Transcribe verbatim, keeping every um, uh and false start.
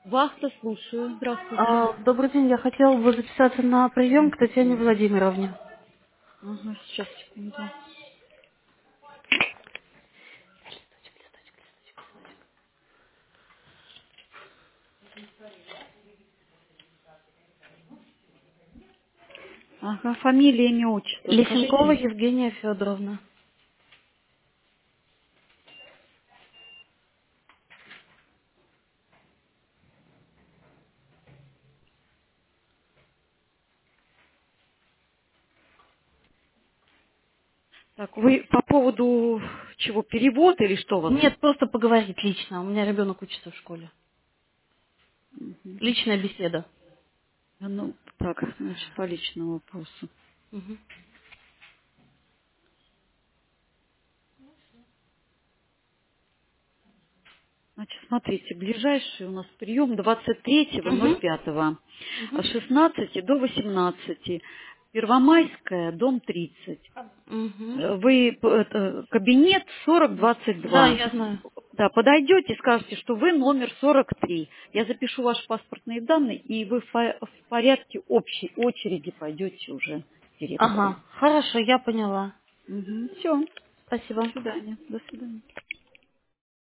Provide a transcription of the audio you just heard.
Вахта, слушаю. Здравствуйте. А, Добрый день, я хотела бы записаться на прием к Татьяне Владимировне. Ага, сейчас, секунду. Ага, фамилия, имя, отчество, Лисенкова скажите. Евгения Федоровна. Так, вы по поводу чего, перевод или что у вас? Нет, просто поговорить лично. У меня ребенок учится в школе. Мгм. Личная беседа. А ну, так, значит, по личному вопросу. Мгм. Значит, смотрите, ближайший у нас прием двадцать третьего ноль Мгм. пятого Мгм. с шестнадцати до восемнадцати. Первомайская, дом тридцать. Мгм. Э, Вы п- это, кабинет сорок двадцать Да, два. я знаю. Да, подойдете, скажете, что вы номер сорок три. Я запишу ваши паспортные данные, и вы в по- в порядке общей очереди пойдете уже к директору. Ага, хорошо, я поняла. Все. До Спасибо. свидания. До свидания.